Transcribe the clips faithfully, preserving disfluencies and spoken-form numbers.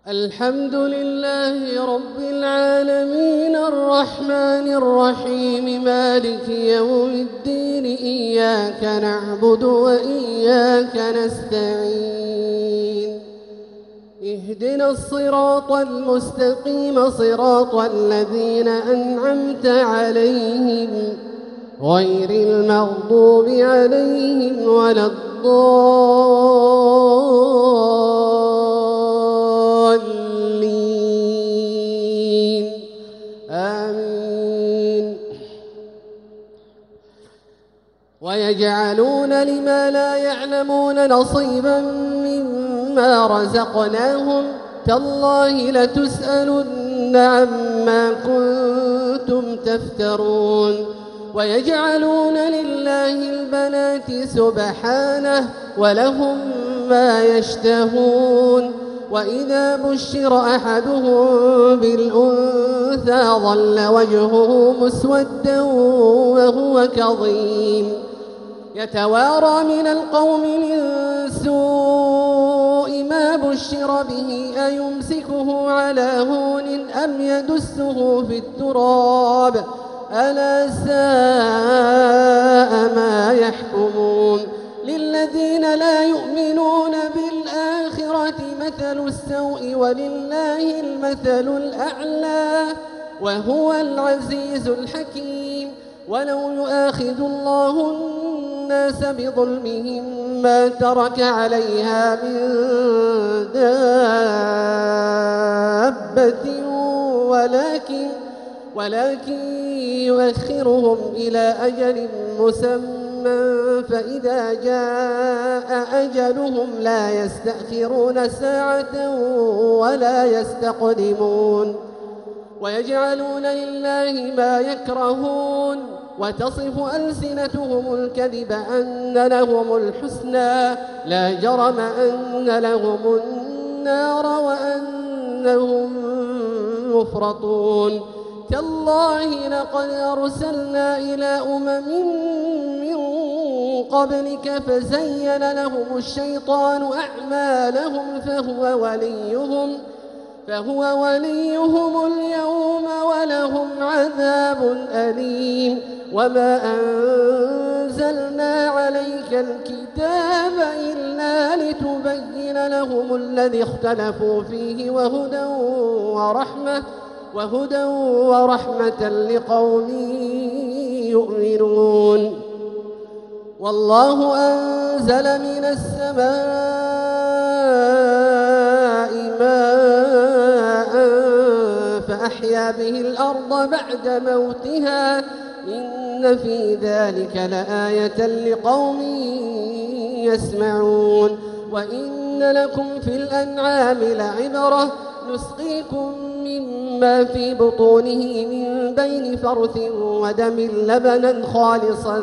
الحمد لله رب العالمين الرحمن الرحيم مالك يوم الدين إياك نعبد وإياك نستعين اهدنا الصراط المستقيم صراط الذين أنعمت عليهم غير المغضوب عليهم ولا الضالين آمين. ويجعلون لما لا يعلمون نصيبا مما رزقناهم تالله لتسألن عما كنتم تفترون. ويجعلون لله البنات سبحانه ولهم ما يشتهون. وإذا بشر أحدهم بالأنثى ظل وجهه مسودا وهو كظيم يتوارى من القوم من سوء ما بشر به أيمسكه على هون أم يدسه في التراب ألا ساء ما يحكمون. للذين لا يؤمنون بالآخرة مثل السوء ولله المثل الأعلى وهو العزيز الحكيم. ولو يؤاخذ الله الناس بظلمهم ما ترك عليها من دابة ولكن ولكن يؤخرهم إلى أجل مسمى فإذا جاء أجلهم لا يستأخرون ساعة ولا يستقدمون. ويجعلون لله ما يكرهون وتصف ألسنتهم الكذب أن لهم الحسنى لا جرم أن لهم النار وأنهم مفرطون. تالله لقد أرسلنا إلى أمم من قبلك فزين لهم الشيطان أعمالهم فهو وليهم فهو وليهم اليوم ولهم عذاب أليم. وما أنزلنا عليك الكتاب إلا لتبين لهم الذي اختلفوا فيه وهدى ورحمة وهدى ورحمة لقوم يؤمنون. والله أنزل من السماء ماء فأحيا به الأرض بعد موتها إن في ذلك لآية لقوم يسمعون. وإن لكم في الأنعام لعبرة نسقيكم مما في بطونه من بين فرث ودم لبنا خالصا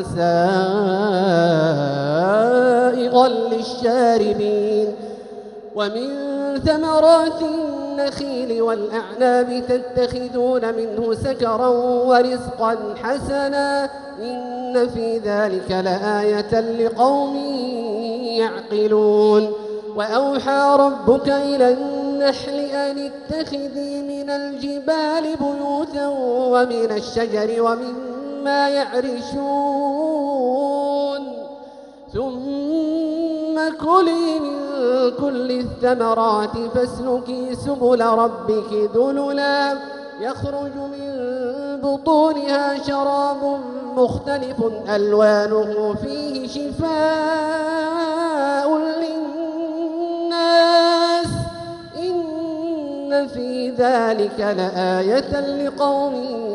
سائغا للشاربين. ومن ثمرات النخيل والأعناب تتخذون منه سكرا ورزقا حسنا إن في ذلك لآية لقوم يعقلون. وأوحى ربك إلى النحل أن اتخذي من الجبال بيوتا ومن الشجر ومما يعرشون ثم كلي من كل الثمرات فاسلكي سبل ربك ذللا يخرج من بطونها شراب مختلف ألوانه فيه شفاء للناس إن في ذلك لآية لقوم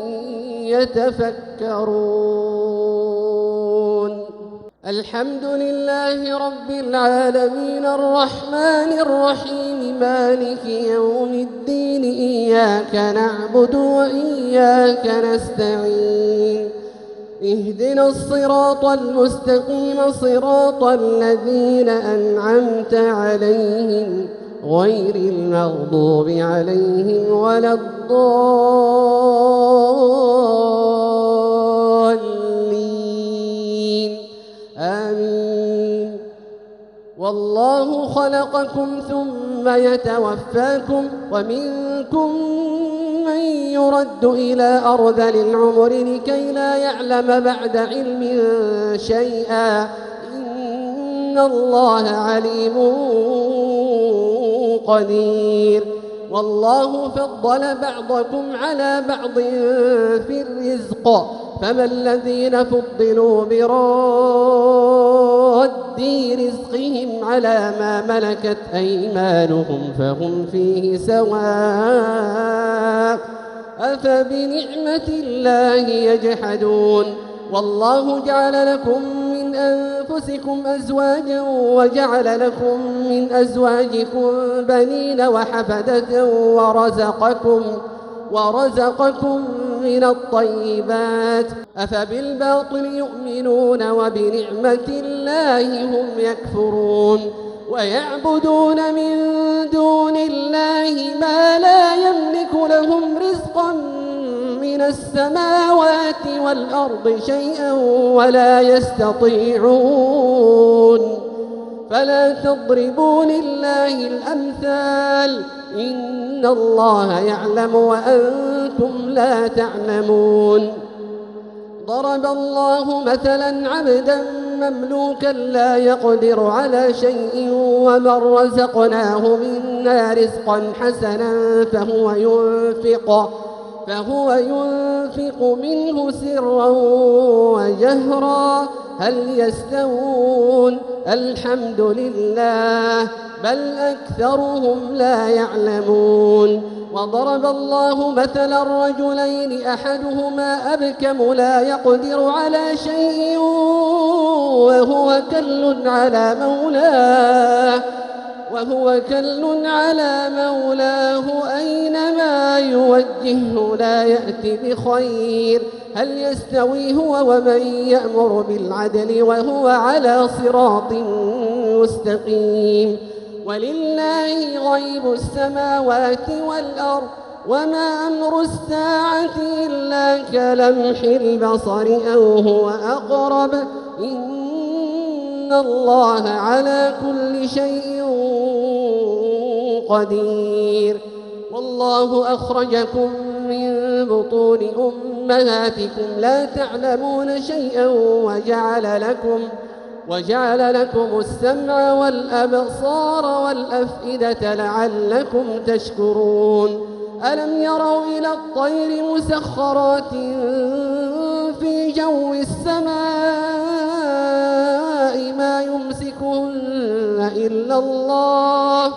يتفكرون. الحمد لله رب العالمين الرحمن الرحيم مالك يوم الدين إياك نعبد وإياك نستعين اهدنا الصراط المستقيم صراط الذين أنعمت عليهم غير المغضوب عليهم ولا الضالين آمين. والله خلقكم ثم ثم يتوفاكم ومنكم من يرد إلى أرذل العمر لكي لا يعلم بعد علم شيئا إن الله عليم قدير. والله فضل بعضكم على بعض في الرزق فما الذين فضلوا براد رزقهم على ما ملكت أيمانهم فهم فيه سواء أفبنعمة الله يجحدون. والله جعل لكم من أنفسكم أزواجا وجعل لكم من أزواجكم بنين وحفدة ورزقكم ورزقكم من الطيبات أفبالباطل يؤمنون وبنعمة الله هم يكفرون. ويعبدون من دون الله ما لا يملك لهم رزقا من السماوات والأرض شيئا ولا يستطيعون فلا تضربوا لله الأمثال إن الله يعلم وأنتم لا تعلمون. ضرب الله مثلا عبدا مملوكا لا يقدر على شيء ومن رزقناه منا رزقا حسنا فهو ينفق فهو ينفق منه سرا وجهرا هل يستوون الحمد لله بل أكثرهم لا يعلمون. وضرب الله مثلا رجلين أحدهما أبكم لا يقدر على شيء وهو كل على مولاه وهو كل على مولاه أينما يوجهه لا يأتي بخير هل يستوي هو ومن يأمر بالعدل وهو على صراط مستقيم. ولله غيب السماوات والأرض وما أمر الساعة إلا كلمح البصر أو هو أقرب إن الله على كل شيء قدير. والله أخرجكم من بطون أمهاتكم لا تعلمون شيئا وجعل لكم وجعل لكم السمع والأبصار والأفئدة لعلكم تشكرون. ألم يروا إلى الطير مسخرات في جو السماء ما يمسكهن إلا الله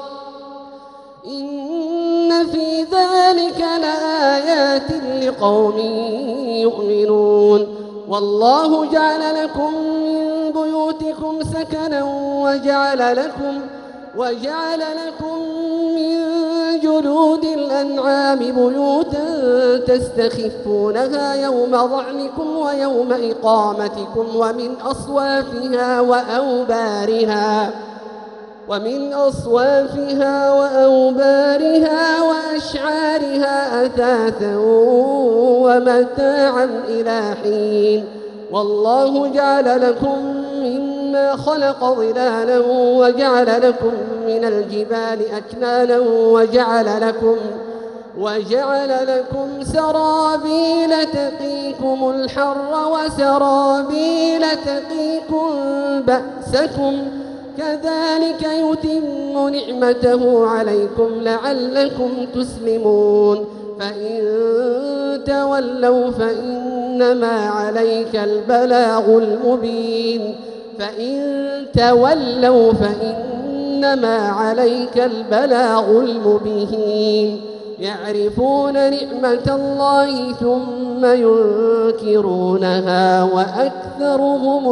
إن في ذلك لآيات لقوم يؤمنون. والله جعل لكم من بيوتكم سكنا وجعل لكم وجعل لكم من جلود الأنعام بيوتا تستخفونها يوم ظعنكم ويوم إقامتكم ومن أصوافها وأوبارها ومن أصوافها وأوبارها وأشعارها أثاثا ومتاعا إلى حين. والله جعل لكم مما خلق ظلالا وجعل لكم من الجبال أكنانا وجعل لكم وجعل لكم سرابيل تقيكم الحر وسرابيل تقيكم بأسكم كذلك يتم نعمته عليكم لعلكم تسلمون. فإن تولوا فإنما عليك البلاغ المبين فإن تولوا فإنما عليك البلاغ المبين. يعرفون نعمة الله ثم ينكرونها وأكثرهم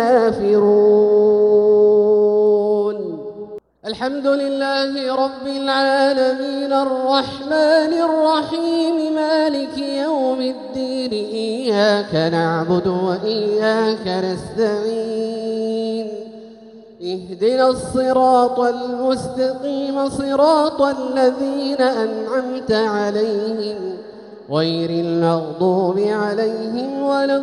الكافرون. الحمد لله رب العالمين الرحمن الرحيم مالك يوم الدين إياك نعبد وإياك نستعين اهدنا الصراط المستقيم صراط الذين أنعمت عليهم غير المغضوب عليهم ولا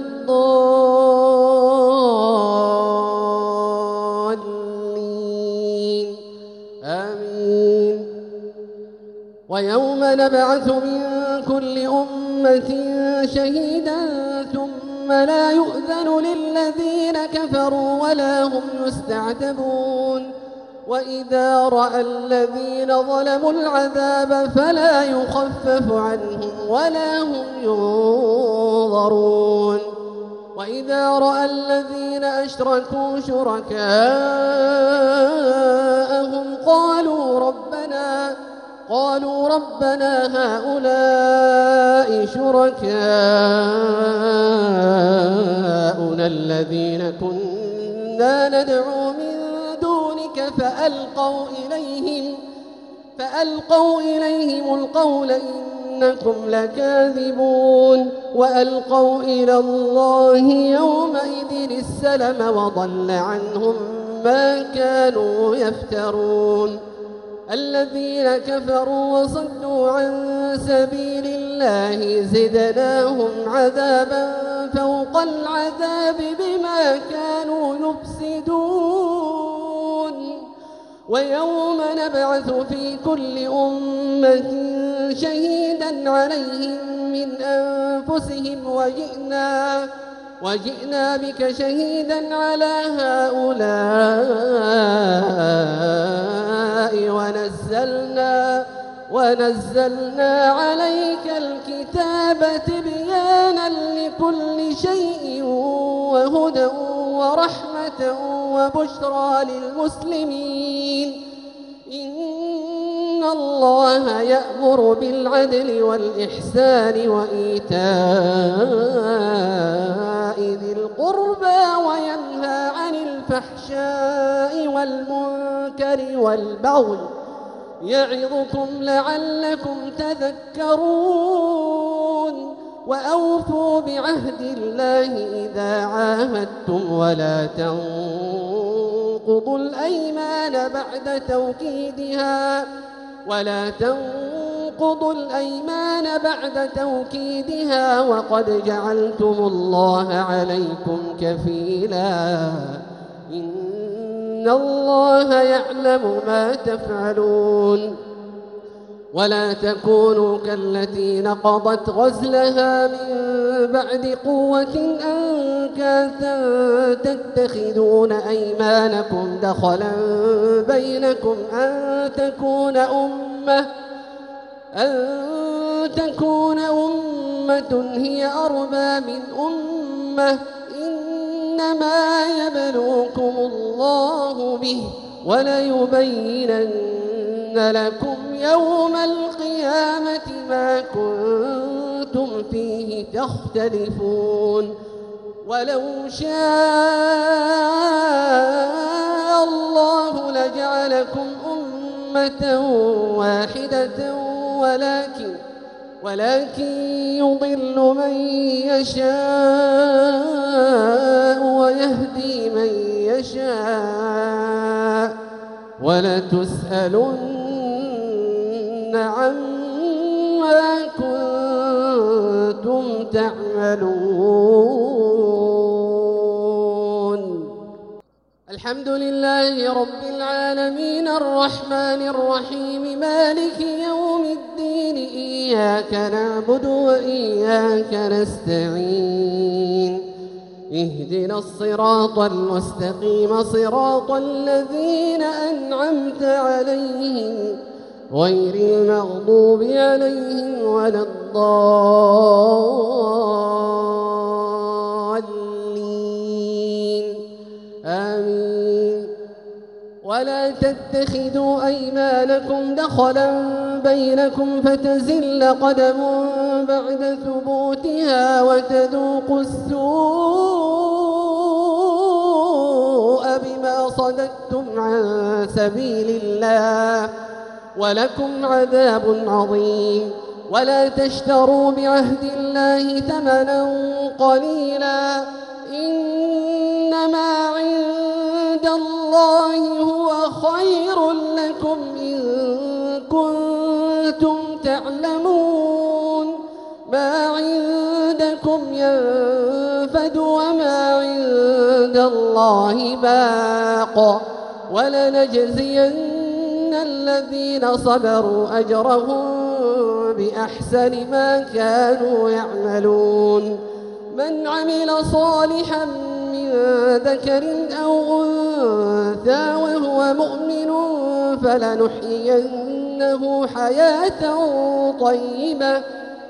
الضالين آمين. ويوم نبعث من كل أمة شهيدا ثم لا يؤذن للذين كفروا ولا هم يستعتبون وإذا رأى الذين ظلموا العذاب فلا يخفف عنهم ولا هم ينظرون وإذا رأى الذين أشركوا شركاءهم قالوا ربنا قالوا ربنا هؤلاء شركاؤنا الذين كنا ندعو من دونك فألقوا إليهم فألقوا إليهم القول إنكم لكاذبون وألقوا إلى الله يومئذ السلم وضل عنهم ما كانوا يفترون الذين كفروا وصدوا عن سبيل الله زدناهم عذابا فوق العذاب بما كانوا يفسدون ويوم نبعث في كل أمة شهيدا عليهم من أنفسهم وجئنا وجئنا بك شهيدا على هؤلاء ونزلنا ونزلنا عليك الكتاب تبيانا لكل شيء وهدى ورحمة وبشرى للمسلمين إن الله يأمر بالعدل والإحسان وإيتاء ذي القربى وينهى عن الفحشاء والمنكر والبغي يعظكم لعلكم تذكرون وأوفوا بعهد الله إذا عاهدتم ولا تنقضوا الأيمان بعد توكيدها ولا تنقضوا الأيمان بعد توكيدها وقد جعلتم الله عليكم كفيلا إن الله يعلم ما تفعلون ولا تكونوا كالتي نقضت غزلها من بعد قوة أنكاثا تتخذون أيمانكم دخلا بينكم أن تكون أمة أن تكون أمة هي أربى من أمة إنما يبلوكم الله به وليبينن لكم يوم القيامة ما كنتم فيه تختلفون ولو شاء الله لجعلكم أمة واحدة ولكن ولكن يضل من يشاء ويهدي من يشاء ولتسألن عما كنتم تعملون الحمد لله رب العالمين الرحمن الرحيم مالك يوم الدين إياك نعبد وإياك نستعين اهدنا الصراط المستقيم صراط الذين أنعمت عليهم غير المغضوب عليهم ولا الضالين آمين ولا تتخذوا أيمانكم دخلا بينكم فتزل قدم بعد ثبوتها وتذوقوا السوء بما صددتم عن سبيل الله ولكم عذاب عظيم ولا تشتروا بعهد الله ثمنا قليلا إنما عند الله هو خير لكم إن كنتم تعلمون ما عندكم ينفد وما عند الله باق ولنجزين الذين صبروا أجرهم بأحسن ما كانوا يعملون من عمل صالحا من ذكر أو أنثى وهو مؤمن فلنحيينه حياة طيبة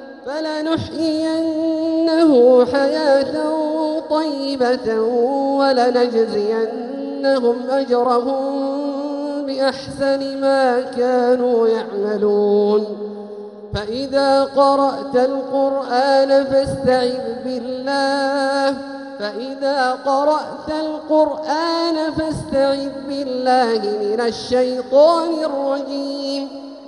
فلنحيينه حياة طيبة ولنجزينهم أجرهم بأحسن ما كانوا يعملون فإذا قرأت القرآن فاستعذ بالله فإذا قرأت القرآن فاستعذ بالله من الشيطان الرجيم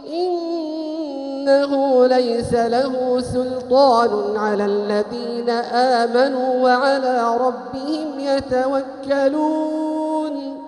إنه ليس له سلطان على الذين آمنوا وعلى ربهم يتوكلون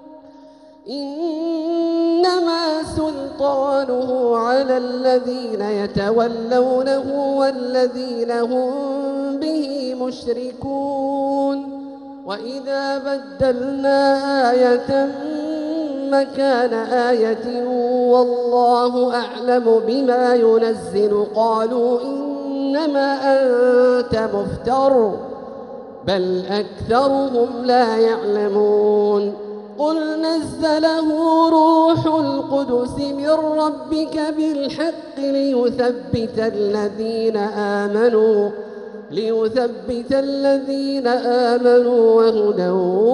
إنما سلطانه على الذين يتولونه والذين هم به مشركون وإذا بدلنا آية مكان آية والله أعلم بما ينزل قالوا إنما أنت مفتر بل أكثرهم لا يعلمون قل نزله روح القدس من ربك بالحق ليثبت الذين آمنوا ليثبت الذين آمنوا وهدى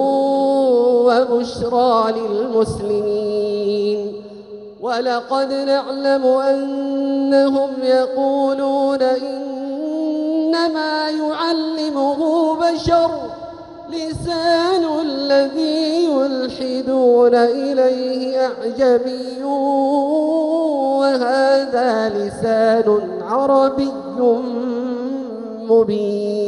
وبشرى للمسلمين ولقد نعلم أنهم يقولون إنما يعلمه بشر لسان الذي يلحدون إليه أعجمي وهذا لسان عربي مبين